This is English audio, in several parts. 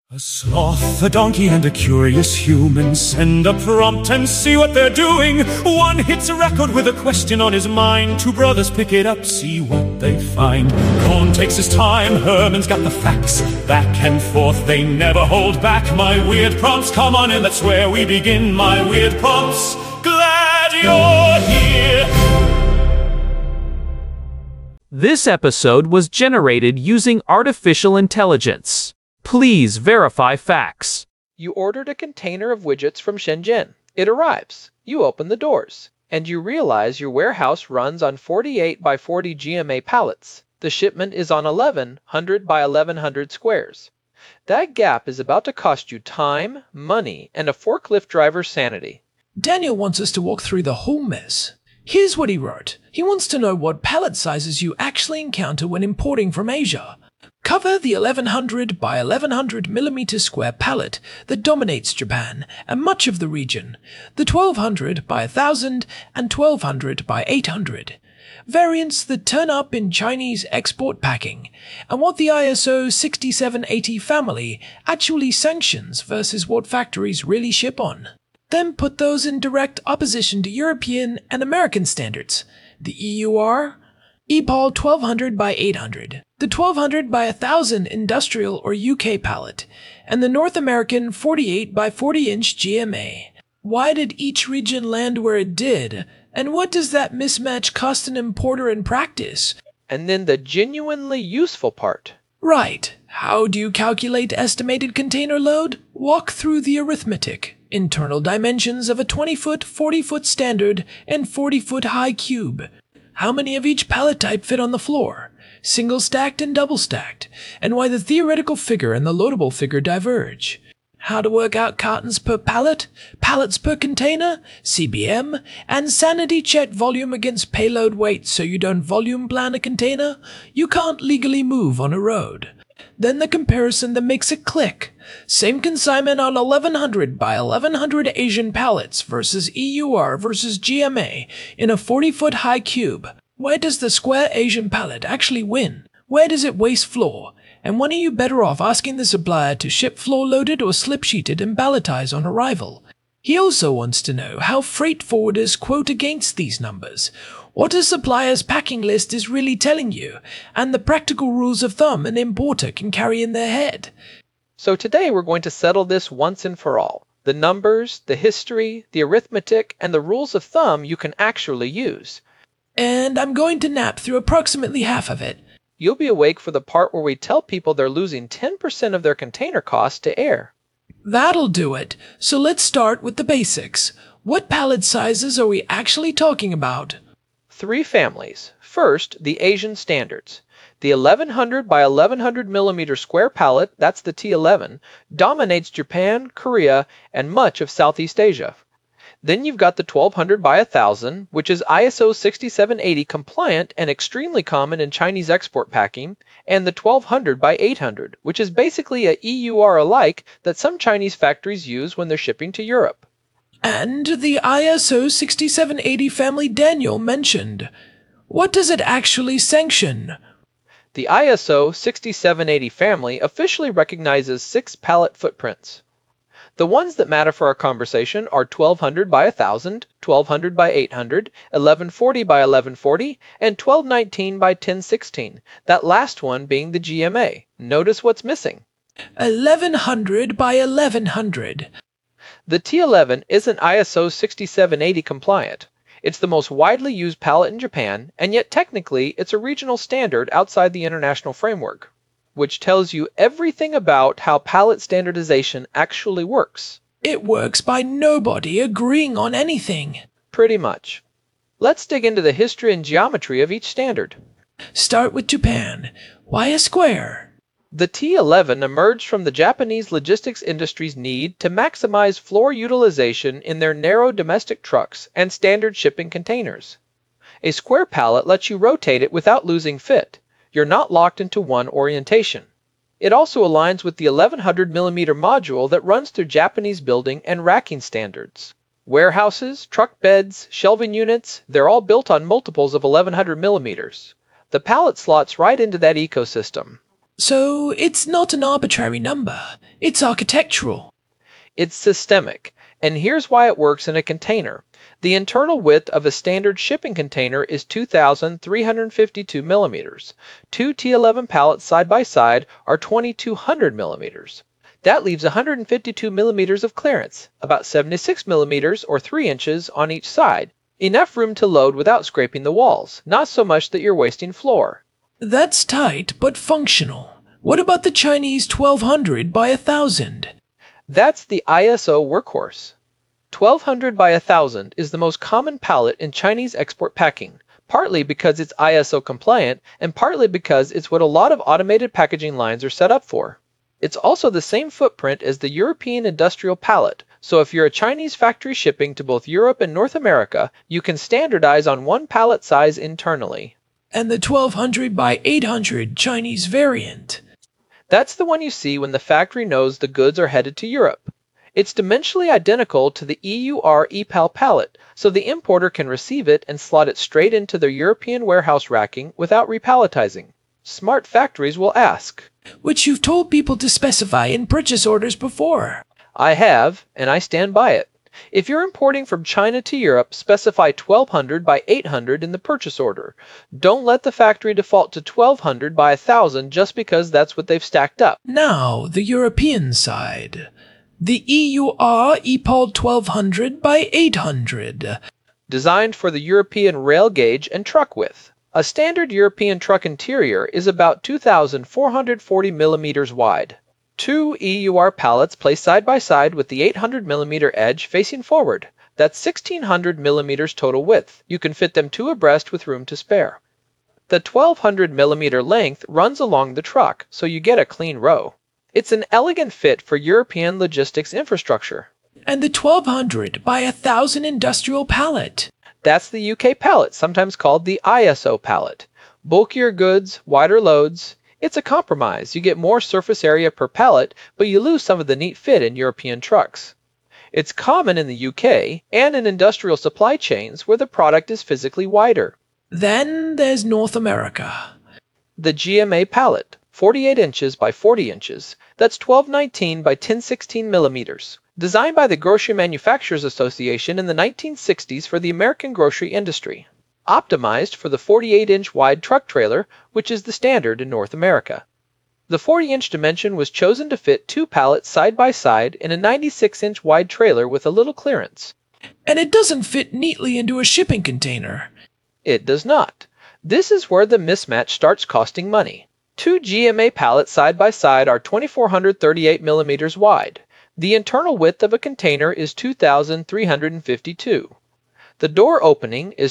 A sloth, a donkey, and a curious human send a prompt and see what they're doing. One hits a record with a question on his mind. Two brothers pick it up, see what they find. Cohn takes his time, Herman's got the facts. Back and forth, they never hold back. My weird prompts, come on in, that's where we begin. My weird prompts, glad you're here. This episode was generated using artificial intelligence. Please verify facts. You ordered a container of widgets from Shenzhen. It arrives. You open the doors. And you realize your warehouse runs on 48 by 40 GMA pallets. The shipment is on 1100 by 1100 squares. That gap is about to cost you time, money, and a forklift driver's sanity. Daniel wants us to walk through the whole mess. Here's what he wrote. He wants to know what pallet sizes you actually encounter when importing from Asia. Cover the 1100 by 1100 millimeter square pallet that dominates Japan and much of the region, the 1200 by 1000 and 1200 by 800. Variants that turn up in Chinese export packing, and what the ISO 6780 family actually sanctions versus what factories really ship on. Then put those in direct opposition to European and American standards, the EUR, EPOL 1200 by 800, the 1200 by 1000 industrial or UK pallet, and the North American 48 by 40 inch GMA. Why did each region land where it did, and what does that mismatch cost an importer in practice? And then the genuinely useful part. Right. How do you calculate estimated container load? Walk through the arithmetic. Internal dimensions of a 20-foot, 40-foot standard, and 40-foot high cube. How many of each pallet type fit on the floor? Single stacked and double stacked, and why the theoretical figure and the loadable figure diverge. How to work out cartons per pallet, pallets per container, CBM, and sanity check volume against payload weight so you don't volume plan a container you can't legally move on a road. Then the comparison that makes it click. Same consignment on 1100 by 1100 Asian pallets versus EUR versus GMA in a 40-foot high cube. Where does the square Asian pallet actually win? Where does it waste floor? And when are you better off asking the supplier to ship floor-loaded or slip-sheeted and balletize on arrival? He also wants to know how freight forwarders quote against these numbers, what a supplier's packing list is really telling you, and the practical rules of thumb an importer can carry in their head. So today we're going to settle this once and for all. The numbers, the history, the arithmetic, and the rules of thumb you can actually use. And I'm going to nap through approximately half of it. You'll be awake for the part where we tell people they're losing 10% of their container cost to air. That'll do it. So let's start with the basics. What pallet sizes are we actually talking about? 3 families. First, the Asian standards. The 1100 by 1100 millimeter square pallet, that's the T11, dominates Japan, Korea, and much of Southeast Asia. Then you've got the 1200 by 1000, which is ISO 6780 compliant and extremely common in Chinese export packing, and the 1200 by 800, which is basically a EUR alike that some Chinese factories use when they're shipping to Europe. And the ISO 6780 family Daniel mentioned. What does it actually sanction? The ISO 6780 family officially recognizes 6 pallet footprints. The ones that matter for our conversation are 1200 by 1000, 1200 by 800, 1140 by 1140, and 1219 by 1016, that last one being the GMA. Notice what's missing. 1100 by 1100. The T11 isn't ISO 6780 compliant. It's the most widely used pallet in Japan, and yet technically it's a regional standard outside the international framework, which tells you everything about how pallet standardization actually works. It works by nobody agreeing on anything. Pretty much. Let's dig into the history and geometry of each standard. Start with Japan. Why a square? The T11 emerged from the Japanese logistics industry's need to maximize floor utilization in their narrow domestic trucks and standard shipping containers. A square pallet lets you rotate it without losing fit. You're not locked into one orientation. It also aligns with the 1100 millimeter module that runs through Japanese building and racking standards. Warehouses, truck beds, shelving units, they're all built on multiples of 1100 millimeters. The pallet slots right into that ecosystem. So it's not an arbitrary number. It's architectural. It's systemic, and here's why it works in a container. The internal width of a standard shipping container is 2,352 millimeters. Two T11 pallets side by side are 2,200 millimeters. That leaves 152 millimeters of clearance, about 76 millimeters or 3 inches on each side. Enough room to load without scraping the walls, not so much that you're wasting floor. That's tight, but functional. What about the Chinese 1200 by 1000? That's the ISO workhorse. 1200 by 1000 is the most common pallet in Chinese export packing, partly because it's ISO compliant and partly because it's what a lot of automated packaging lines are set up for. It's also the same footprint as the European industrial pallet, so if you're a Chinese factory shipping to both Europe and North America, you can standardize on one pallet size internally. And the 1200 by 800 Chinese variant? That's the one you see when the factory knows the goods are headed to Europe. It's dimensionally identical to the EUR EPAL pallet, so the importer can receive it and slot it straight into their European warehouse racking without repalletizing. Smart factories will ask, which you've told people to specify in purchase orders before. I have, and I stand by it. If you're importing from China to Europe, specify 1200 by 800 in the purchase order. Don't let the factory default to 1200 by 1000 just because that's what they've stacked up. Now, the European side. The EUR EPAL 1200 by 800. Designed for the European rail gauge and truck width. A standard European truck interior is about 2,440 millimeters wide. Two EUR pallets placed side by side with the 800 millimeter edge facing forward. That's 1,600 millimeters total width. You can fit them two abreast with room to spare. The 1,200 millimeter length runs along the truck, so you get a clean row. It's an elegant fit for European logistics infrastructure. And the 1,200 by 1000 industrial pallet. That's the UK pallet, sometimes called the ISO pallet. Bulkier goods, wider loads. It's a compromise. You get more surface area per pallet, but you lose some of the neat fit in European trucks. It's common in the UK and in industrial supply chains where the product is physically wider. Then there's North America. The GMA pallet, 48 inches by 40 inches. That's 1219 by 1016 millimeters. Designed by the Grocery Manufacturers Association in the 1960s for the American grocery industry. Optimized for the 48-inch wide truck trailer, which is the standard in North America. The 40-inch dimension was chosen to fit two pallets side by side in a 96-inch wide trailer with a little clearance. And it doesn't fit neatly into a shipping container. It does not. This is where the mismatch starts costing money. Two GMA pallets side by side are 2,438 millimeters wide. The internal width of a container is 2,352. The door opening is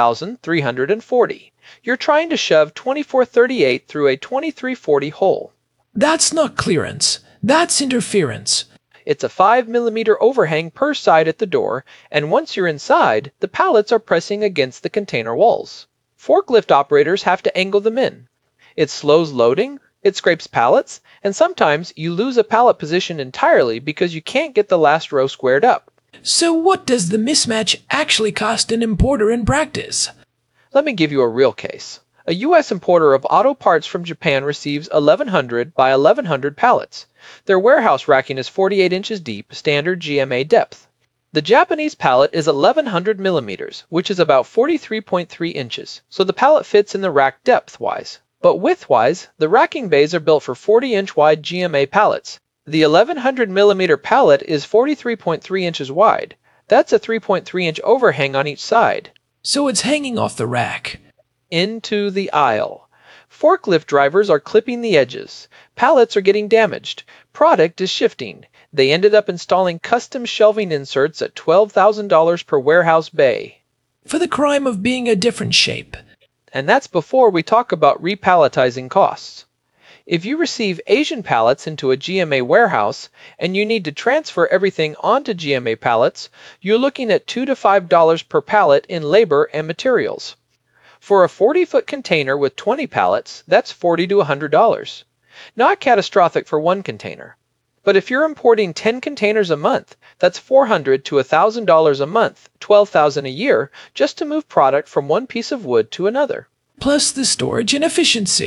2,340. You're trying to shove 2,438 through a 2,340 hole. That's not clearance. That's interference. It's a 5 millimeter overhang per side at the door, and once you're inside, the pallets are pressing against the container walls. Forklift operators have to angle them in. It slows loading, it scrapes pallets, and sometimes you lose a pallet position entirely because you can't get the last row squared up. So what does the mismatch actually cost an importer in practice? Let me give you a real case. A U.S. importer of auto parts from Japan receives 1,100 by 1,100 pallets. Their warehouse racking is 48 inches deep, standard GMA depth. The Japanese pallet is 1,100 millimeters, which is about 43.3 inches, so the pallet fits in the rack depth-wise. But width-wise, the racking bays are built for 40-inch wide GMA pallets. The 1,100 millimeter pallet is 43.3 inches wide. That's a 3.3 inch overhang on each side. So it's hanging off the rack. Into the aisle. Forklift drivers are clipping the edges. Pallets are getting damaged. Product is shifting. They ended up installing custom shelving inserts at $12,000 per warehouse bay. For the crime of being a different shape. And that's before we talk about repalletizing costs. If you receive Asian pallets into a GMA warehouse and you need to transfer everything onto GMA pallets, you're looking at $2 to $5 per pallet in labor and materials. For a 40-foot container with 20 pallets, that's $40 to $100. Not catastrophic for one container. But if you're importing 10 containers a month, that's $400 to $1,000 a month, $12,000 a year, just to move product from one piece of wood to another. Plus the storage inefficiency.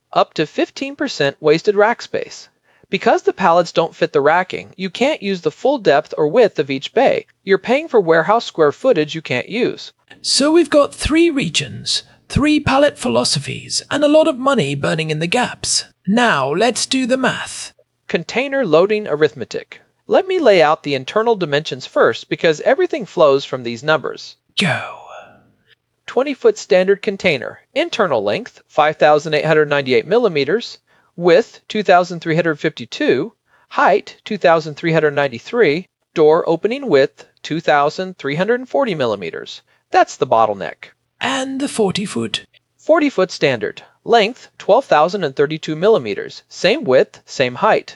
up to 15% wasted rack space. Because the pallets don't fit the racking, you can't use the full depth or width of each bay. You're paying for warehouse square footage you can't use. So we've got 3 regions, 3 pallet philosophies, and a lot of money burning in the gaps. Now let's do the math. Container loading arithmetic. Let me lay out the internal dimensions first because everything flows from these numbers. Go. 20-foot standard container. Internal length, 5,898 millimeters. Width, 2,352. Height, 2,393. Door opening width, 2,340 millimeters. That's the bottleneck. And the 40-foot. 40-foot standard. Length, 12,032 millimeters. Same width, same height,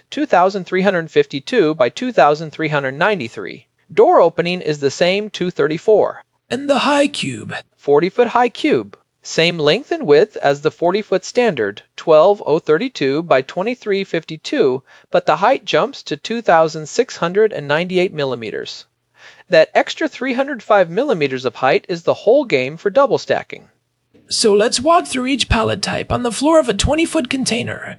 2,352 by 2,393. Door opening is the same, 234. And the high cube. 40-foot high cube. Same length and width as the 40-foot standard, 12,032 by 2,352, but the height jumps to 2,698 millimeters. That extra 305 millimeters of height is the whole game for double stacking. So let's walk through each pallet type on the floor of a 20-foot container.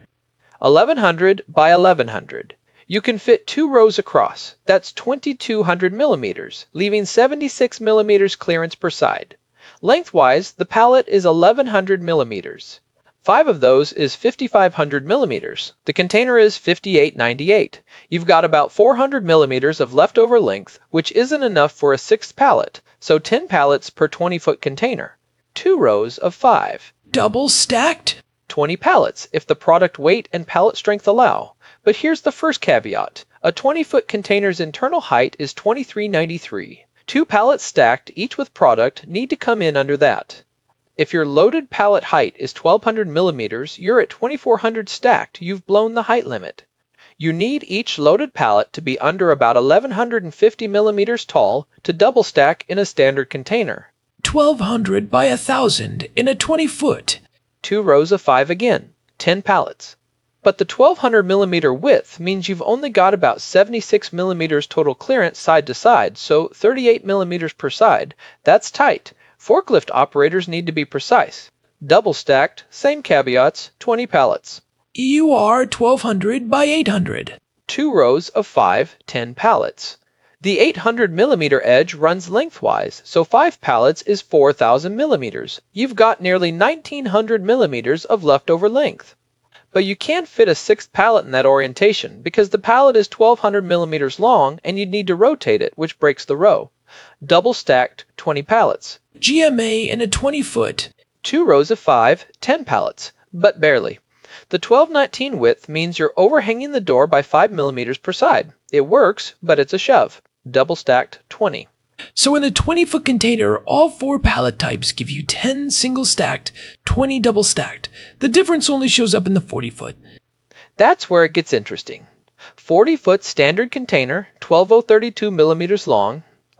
1,100 by 1,100. You can fit 2 rows across. That's 2,200 millimeters, leaving 76 millimeters clearance per side. Lengthwise, the pallet is 1,100 millimeters. 5 of those is 5,500 millimeters. The container is 5,898. You've got about 400 millimeters of leftover length, which isn't enough for a 6th pallet, so 10 pallets per 20-foot container. 2 rows of 5. Double stacked? 20 pallets if the product weight and pallet strength allow. But here's the first caveat. A 20-foot container's internal height is 2,393. 2 pallets stacked, each with product, need to come in under that. If your loaded pallet height is 1,200 millimeters, you're at 2,400 stacked. You've blown the height limit. You need each loaded pallet to be under about 1,150 millimeters tall to double stack in a standard container. 1,200 by 1,000 in a 20-foot. 2 rows of 5 again, 10 pallets. But the 1,200 millimeter width means you've only got about 76 millimeters total clearance side to side, so 38 millimeters per side. That's tight. Forklift operators need to be precise. Double stacked, same caveats, 20 pallets. You are 1,200 by 800. 2 rows of 5, 10 pallets. The 800 millimeter edge runs lengthwise, so 5 pallets is 4,000 millimeters. You've got nearly 1,900 millimeters of leftover length. But you can't fit a 6th pallet in that orientation because the pallet is 1,200 millimeters long and you'd need to rotate it, which breaks the row. Double stacked, 20 pallets. GMA in a 20-foot. 2 rows of 5, 10 pallets, but barely. The 1219 width means you're overhanging the door by 5 millimeters per side. It works, but it's a shove. Double stacked, 20. So in a 20-foot container, all 4 pallet types give you 10 single-stacked, 20 double-stacked. The difference only shows up in the 40-foot. That's where it gets interesting. 40-foot standard container, 12,032 millimeters long,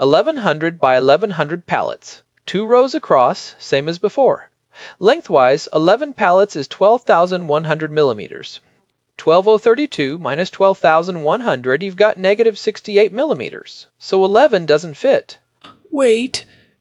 1,100 by 1,100 pallets. 2 rows across, same as before. Lengthwise, 11 pallets is 12,100 millimeters. 12,032 minus 12,100, you've got negative 68 millimeters. So 11 doesn't fit. Wait,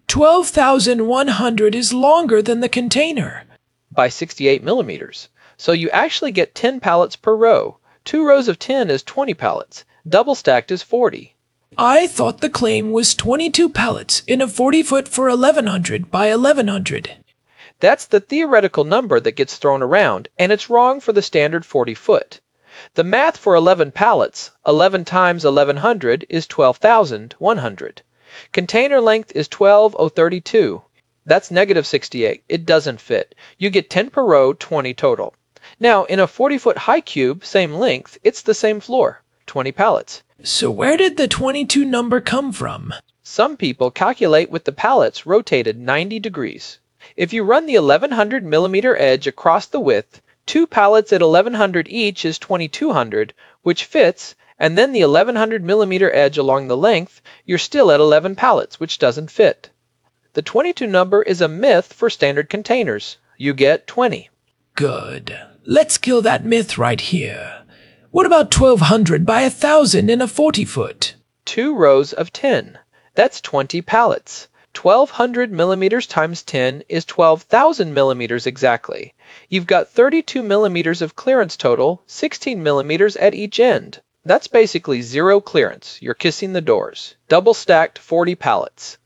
12,100 is longer than the container. By 68 millimeters. So you actually get 10 pallets per row. 2 rows of 10 is 20 pallets. Double stacked is 40. I thought the claim was 22 pallets in a 40-foot for 1,100 by 1,100. That's the theoretical number that gets thrown around, and it's wrong for the standard 40-foot. The math for 11 pallets, 11 times 1,100 is 12,100. Container length is 12,032. That's negative 68. It doesn't fit. You get 10 per row, 20 total. Now, in a 40-foot high cube, same length, it's the same floor, 20 pallets. So where did the 22 number come from? Some people calculate with the pallets rotated 90 degrees. If you run the 1,100 millimeter edge across the width, 2 pallets at 1,100 each is 2,200, which fits, and then the 1,100 millimeter edge along the length, you're still at 11 pallets, which doesn't fit. The 22 number is a myth for standard containers. You get 20. Good. Let's kill that myth right here. What about 1,200 by 1,000 in a 40-foot? 2 rows of 10. That's 20 pallets. 1200 millimeters times 10 is 12,000 millimeters exactly. You've got 32 millimeters of clearance total, 16 millimeters at each end. That's basically zero clearance. You're kissing the doors. Double stacked 40 pallets.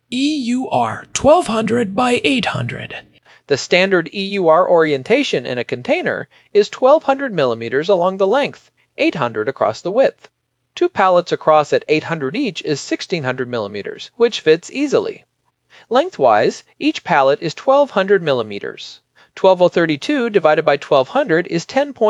EUR 1200 by 800. The standard EUR orientation in a container is 1200 millimeters along the length, 800 across the width. 2 pallets across at 800 each is 1600 millimeters, which fits easily. Lengthwise, each pallet is 1200 millimeters. 12032 divided by 1200 is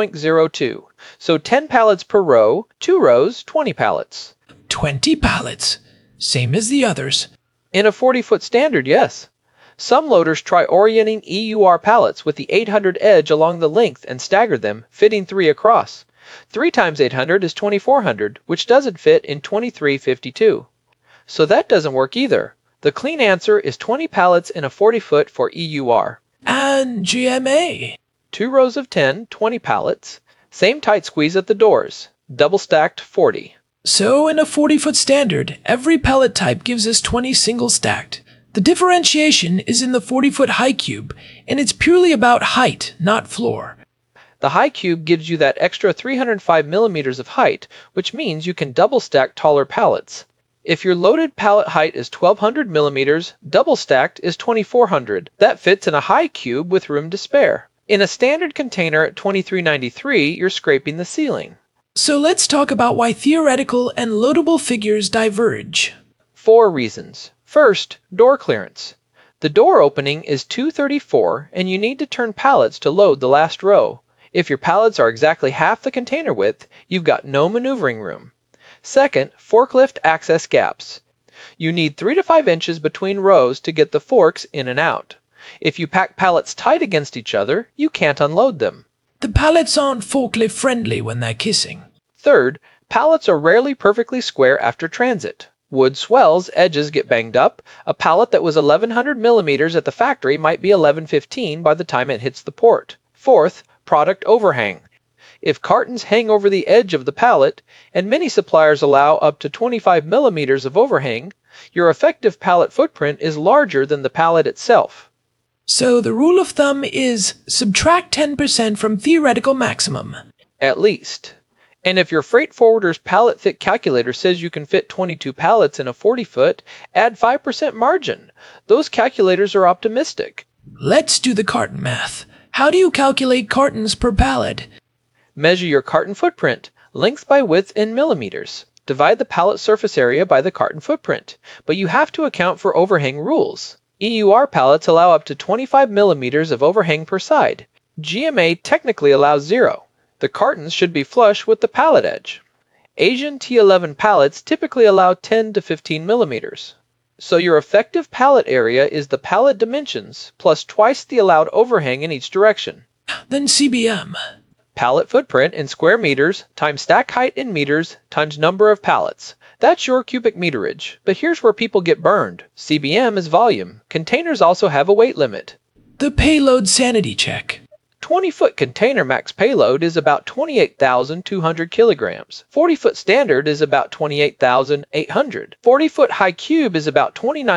10.02. So 10 pallets per row, 2 rows, 20 pallets. 20 pallets. Same as the others. In a 40-foot standard, yes. Some loaders try orienting EUR pallets with the 800 edge along the length and stagger them, fitting 3 across. 3 times 800 is 2400, which doesn't fit in 2352. So that doesn't work either. The clean answer is 20 pallets in a 40-foot for EUR. And GMA. 2 rows of 10, 20 pallets. Same tight squeeze at the doors. Double stacked 40. So in a 40-foot standard, every pallet type gives us 20 single stacked. The differentiation is in the 40-foot high cube, and it's purely about height, not floor. The high cube gives you that extra 305 millimeters of height, which means you can double stack taller pallets. If your loaded pallet height is 1200 millimeters, double stacked is 2400. That fits in a high cube with room to spare. In a standard container at 2393, you're scraping the ceiling. So let's talk about why theoretical and loadable figures diverge. 4 reasons. First, door clearance. The door opening is 234, and you need to turn pallets to load the last row. If your pallets are exactly half the container width, you've got no maneuvering room. Second, forklift access gaps. You need 3 to 5 inches between rows to get the forks in and out. If you pack pallets tight against each other, you can't unload them. The pallets aren't forklift friendly when they're kissing. Third, pallets are rarely perfectly square after transit. Wood swells, edges get banged up. A pallet that was 1100 millimeters at the factory might be 1115 by the time it hits the port. Fourth, product overhang. If cartons hang over the edge of the pallet, and many suppliers allow up to 25 millimeters of overhang, your effective pallet footprint is larger than the pallet itself. So the rule of thumb is subtract 10% from theoretical maximum. At least. And if your freight forwarder's pallet fit calculator says you can fit 22 pallets in a 40-foot, add 5% margin. Those calculators are optimistic. Let's do the carton math. How do you calculate cartons per pallet? Measure your carton footprint, length by width in millimeters. Divide the pallet surface area by the carton footprint. But you have to account for overhang rules. EUR pallets allow up to 25 millimeters of overhang per side. GMA technically allows 0. The cartons should be flush with the pallet edge. Asian T11 pallets typically allow 10 to 15 millimeters. So your effective pallet area is the pallet dimensions plus twice the allowed overhang in each direction. Then CBM. Pallet footprint in square meters times stack height in meters times number of pallets. That's your cubic meterage. But here's where people get burned. CBM is volume. Containers also have a weight limit. The payload sanity check. 20-foot container max payload is about 28,200 kilograms. 40-foot standard is about 28,800. 40-foot high cube is about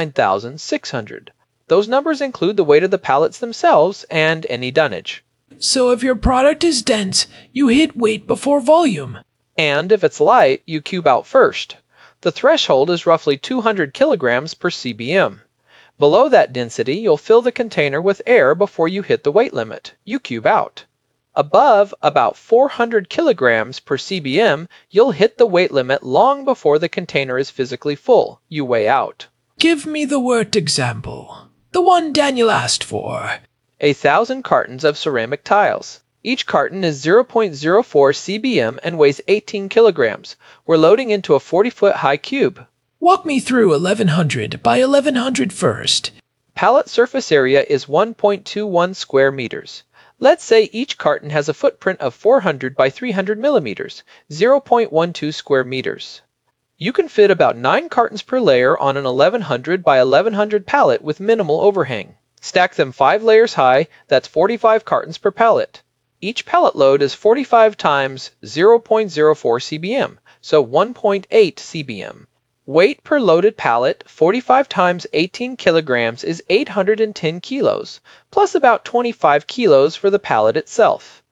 29,600. Those numbers include the weight of the pallets themselves and any dunnage. So if your product is dense, you hit weight before volume. And if it's light, you cube out first. The threshold is roughly 200 kilograms per CBM. Below that density, you'll fill the container with air before you hit the weight limit. You cube out. Above about 400 kilograms per CBM, you'll hit the weight limit long before the container is physically full. You weigh out. Give me the worst example. The one Daniel asked for. 1,000 cartons of ceramic tiles. Each carton is 0.04 CBM and weighs 18 kilograms. We're loading into a 40-foot high cube. Walk me through 1100 by 1100 first. Pallet surface area is 1.21 square meters. Let's say each carton has a footprint of 400 by 300 millimeters, 0.12 square meters. You can fit about 9 cartons per layer on an 1100 by 1100 pallet with minimal overhang. Stack them 5 layers high, that's 45 cartons per pallet. Each pallet load is 45 times 0.04 CBM, so 1.8 CBM. Weight per loaded pallet, 45 times 18 kilograms is 810 kilos, plus about 25 kilos for the pallet itself.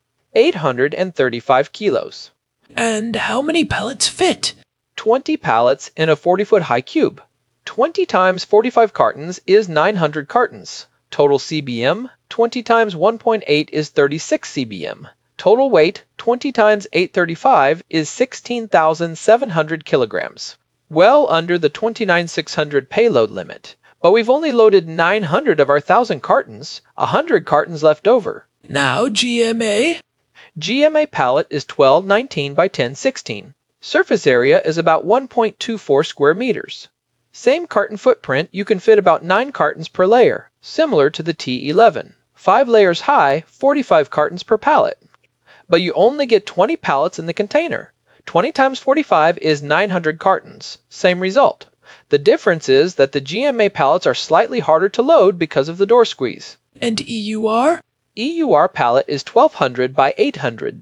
835 kilos. And how many pallets fit? 20 pallets in a 40-foot high cube. 20 times 45 cartons is 900 cartons. Total CBM, 20 times 1.8 is 36 CBM. Total weight, 20 times 835 is 16,700 kilograms. Well under the 29,600 payload limit. But we've only loaded 900 of our 1,000 cartons, 100 cartons left over. Now GMA? GMA pallet is 1219 by 1016. Surface area is about 1.24 square meters. Same carton footprint, you can fit about 9 cartons per layer, similar to the T11. 5 layers high, 45 cartons per pallet. But you only get 20 pallets in the container. 20 times 45 is 900 cartons. Same result. The difference is that the GMA pallets are slightly harder to load because of the door squeeze. And EUR? EUR pallet is 1200 by 800,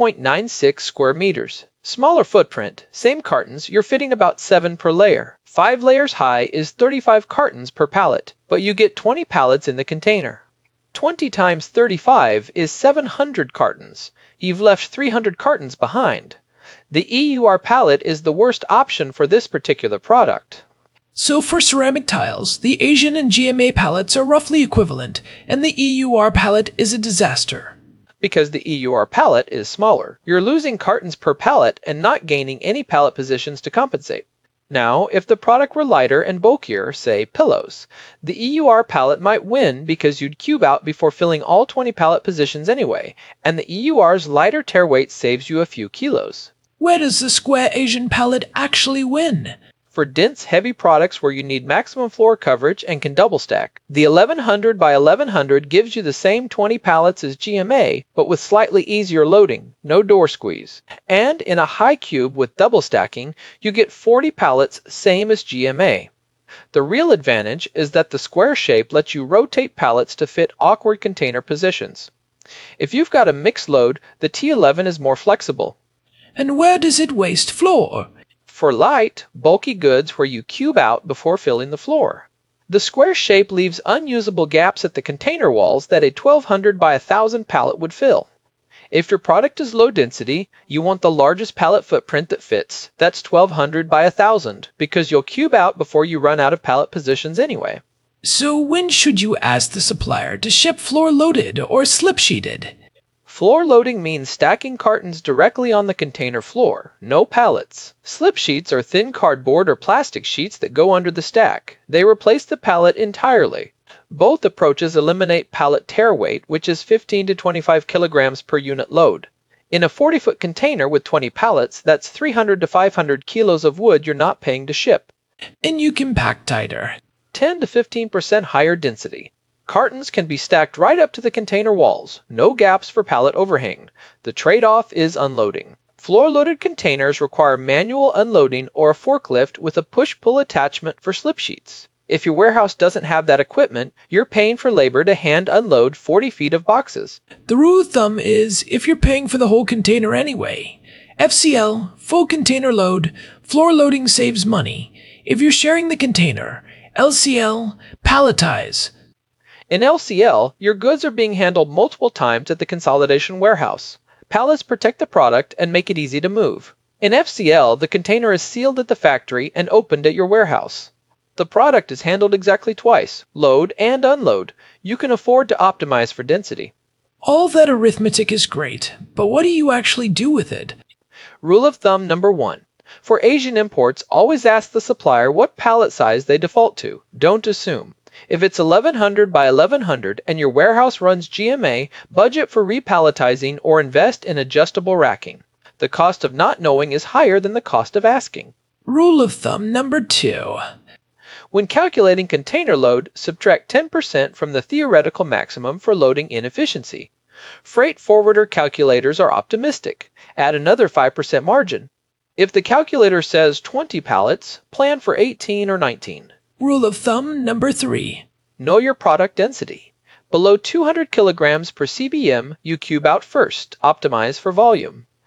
0.96 square meters. Smaller footprint, same cartons, you're fitting about 7 per layer. 5 layers high is 35 cartons per pallet, but you get 20 pallets in the container. 20 times 35 is 700 cartons. You've left 300 cartons behind. The EUR pallet is the worst option for this particular product. So for ceramic tiles, the Asian and GMA pallets are roughly equivalent, and the EUR pallet is a disaster. Because the EUR pallet is smaller, you're losing cartons per pallet and not gaining any pallet positions to compensate. Now, if the product were lighter and bulkier, say pillows, the EUR pallet might win because you'd cube out before filling all 20 pallet positions anyway, and the EUR's lighter tear weight saves you a few kilos. Where does the square Asian pallet actually win? For dense, heavy products where you need maximum floor coverage and can double stack, the 1100 by 1100 gives you the same 20 pallets as GMA, but with slightly easier loading, no door squeeze. And in a high cube with double stacking, you get 40 pallets, same as GMA. The real advantage is that the square shape lets you rotate pallets to fit awkward container positions. If you've got a mixed load, the T11 is more flexible. And where does it waste floor? For light, bulky goods where you cube out before filling the floor. The square shape leaves unusable gaps at the container walls that a 1200 by 1000 pallet would fill. If your product is low density, you want the largest pallet footprint that fits. That's 1200 by 1000 because you'll cube out before you run out of pallet positions anyway. So when should you ask the supplier to ship floor loaded or slip sheeted? Floor loading means stacking cartons directly on the container floor, no pallets. Slip sheets are thin cardboard or plastic sheets that go under the stack. They replace the pallet entirely. Both approaches eliminate pallet tear weight, which is 15 to 25 kilograms per unit load. In a 40-foot container with 20 pallets, that's 300 to 500 kilos of wood you're not paying to ship. And you can pack tighter. 10 to 15% higher density. Cartons can be stacked right up to the container walls, no gaps for pallet overhang. The trade-off is unloading. Floor-loaded containers require manual unloading or a forklift with a push-pull attachment for slip sheets. If your warehouse doesn't have that equipment, you're paying for labor to hand unload 40 feet of boxes. The rule of thumb is if you're paying for the whole container anyway. FCL, full container load, floor loading saves money. If you're sharing the container, LCL, palletize. In LCL, your goods are being handled multiple times at the consolidation warehouse. Pallets protect the product and make it easy to move. In FCL, the container is sealed at the factory and opened at your warehouse. The product is handled exactly twice, load and unload. You can afford to optimize for density. All that arithmetic is great, but what do you actually do with it? Rule of thumb number 1. For Asian imports, always ask the supplier what pallet size they default to. Don't assume. If it's 1100 by 1100 and your warehouse runs GMA, budget for repalletizing or invest in adjustable racking. The cost of not knowing is higher than the cost of asking. Rule of thumb number 2. When calculating container load, subtract 10% from the theoretical maximum for loading inefficiency. Freight forwarder calculators are optimistic. Add another 5% margin. If the calculator says 20 pallets, plan for 18 or 19. Rule of thumb number 3. Know your product density. Below 200 kilograms per CBM, you cube out first, optimize for volume.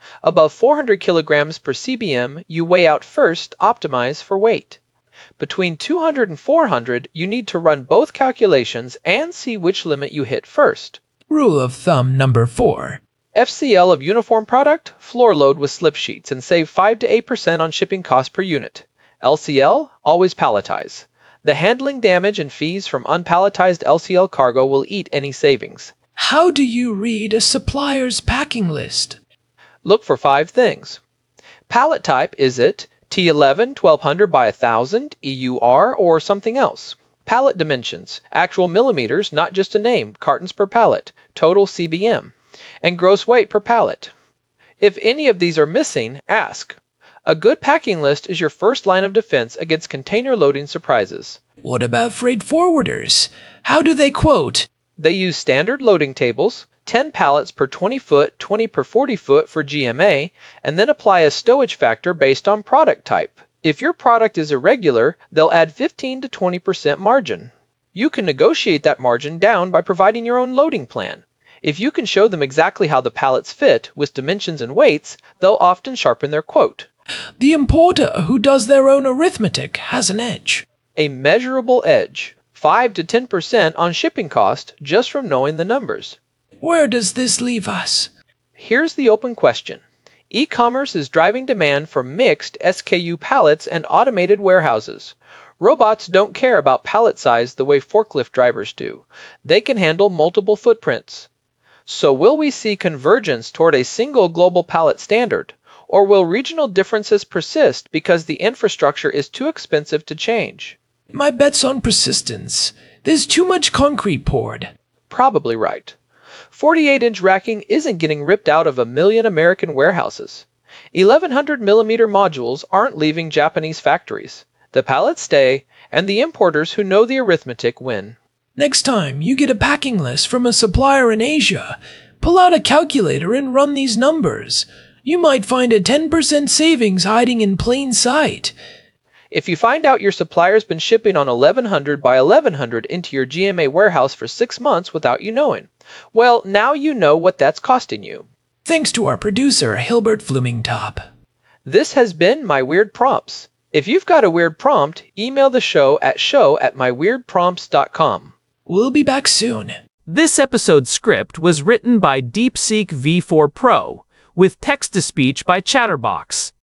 Above 400 kilograms per CBM, you weigh out first, optimize for weight. Between 200 and 400, you need to run both calculations and see which limit you hit first. Rule of thumb number 4. FCL of uniform product, floor load with slip sheets and save 5 to 8% on shipping cost per unit. LCL, always palletize. The handling damage and fees from unpalletized LCL cargo will eat any savings. How do you read a supplier's packing list? Look for 5 things. Pallet type, is it T11 1200 by 1000, EUR, or something else? Pallet dimensions, actual millimeters, not just a name, cartons per pallet, total CBM, and gross weight per pallet. If any of these are missing, ask. A good packing list is your first line of defense against container loading surprises. What about freight forwarders? How do they quote? They use standard loading tables, 10 pallets per 20 foot, 20 per 40 foot for GMA, and then apply a stowage factor based on product type. If your product is irregular, they'll add 15 to 20% margin. You can negotiate that margin down by providing your own loading plan. If you can show them exactly how the pallets fit with dimensions and weights, they'll often sharpen their quote. The importer who does their own arithmetic has an edge. A measurable edge, 5 to 10% on shipping cost just from knowing the numbers. Where does this leave us? Here's the open question. E-commerce is driving demand for mixed SKU pallets and automated warehouses. Robots don't care about pallet size the way forklift drivers do. They can handle multiple footprints. So will we see convergence toward a single global pallet standard? Or will regional differences persist because the infrastructure is too expensive to change? My bet's on persistence. There's too much concrete poured. Probably right. 48-inch racking isn't getting ripped out of 1 million American warehouses. 1100 millimeter modules aren't leaving Japanese factories. The pallets stay, and the importers who know the arithmetic win. Next time you get a packing list from a supplier in Asia, pull out a calculator and run these numbers. You might find a 10% savings hiding in plain sight. If you find out your supplier's been shipping on 1100 by 1100 into your GMA warehouse for 6 months without you knowing, well, now you know what that's costing you. Thanks to our producer, Hilbert Flumingtop. This has been My Weird Prompts. If you've got a weird prompt, email the show at show@myweirdprompts.com. We'll be back soon. This episode's script was written by DeepSeek V4 Pro, with text-to-speech by Chatterbox.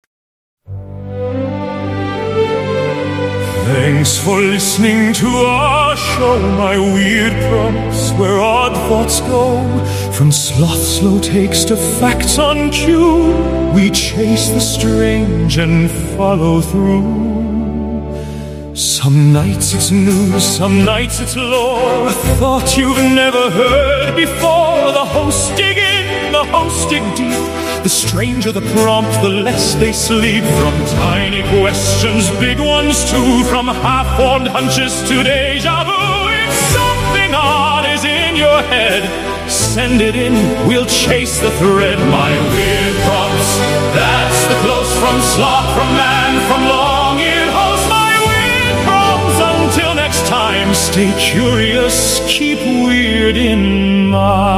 Thanks for listening to our show, My Weird Prompts, where odd thoughts go. From sloth slow takes to facts on cue, we chase the strange and follow through. Some nights it's news, some nights it's lore, a thought you've never heard before. The hosts dig in, the hosts dig deep. The stranger the prompt, the less they sleep. From tiny questions, big ones too. From half-formed hunches to deja vu. If something odd is in your head, send it in, we'll chase the thread. My Weird Prompts, that's the close from sloth, from man, from long-eared host. My Weird Prompts, until next time, stay curious, keep weird in mind.